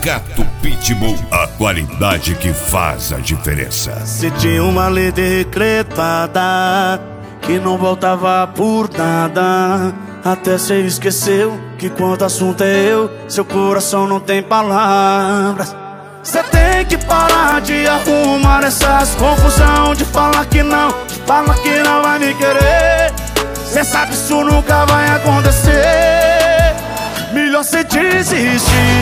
Gato Pitbull, a qualidade que faz a diferença. Se tinha uma lei decretada que não voltava por nada, até cê esqueceu que quando o assunto é eu, seu coração não tem palavras. Cê tem que parar de arrumar essas confusão, de falar que não vai me querer. Cê sabe isso nunca vai acontecer. Melhor cê desistir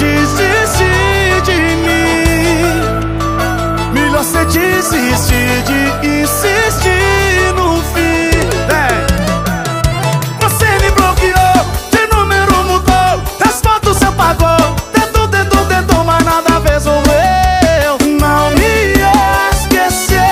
de mim. Melhor cê desistir de insistir no fim. Você me bloqueou, de número mudou, as fotos cê apagou, tentou, mas nada resolveu. Não me esqueceu.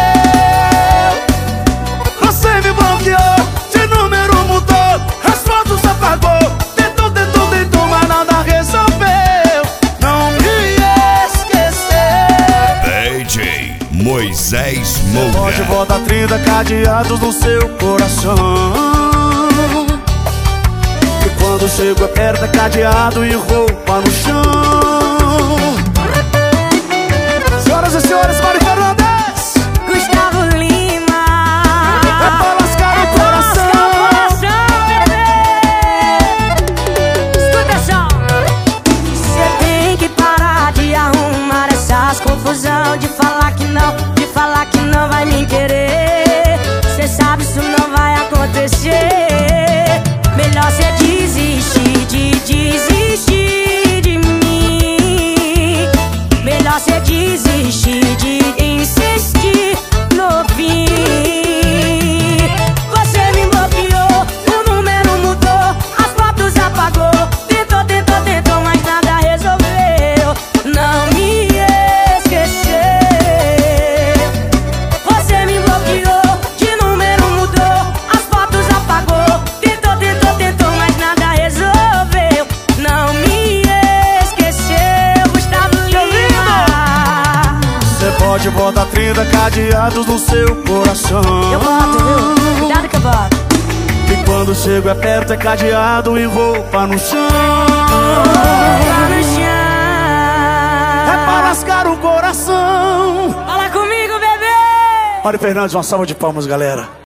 Você me bloqueou, de número mudou, as fotos cê apagou, tentou, mas nada resolveu. Não me esqueceu. DJ Moisés Moura. Pode botar 30 cadeados no seu coração, e quando chego aperta cadeado e roupa no chão. Senhoras e senhores, Mário Fernandes, Gustavo Lima. é pra lascar o coração. Escuta só. Cê tem que parar de arrumar essas confusão, de falar que não vai me querer. Cê sabe isso não vai acontecer. Melhor cê desistir de mim. Melhor cê desistir de insistir no fim. Você me bloqueou, o número mudou, as fotos apagou, tentou, mas nada resolveu. Não me esqueceu. Você me bloqueou, de número mudou, as fotos apagou, tentou, mas nada resolveu. Não me esqueceu, Gustavo Lima. Você pode botar 30 cadeados no seu coração, Eu boto, viu? Cuidado que eu boto. e quando chego aperta cadeado e roupa no chão. Tá no chão. É pra lascar o coração. Fala comigo, bebê. Mário Fernandes, uma salva de palmas, galera.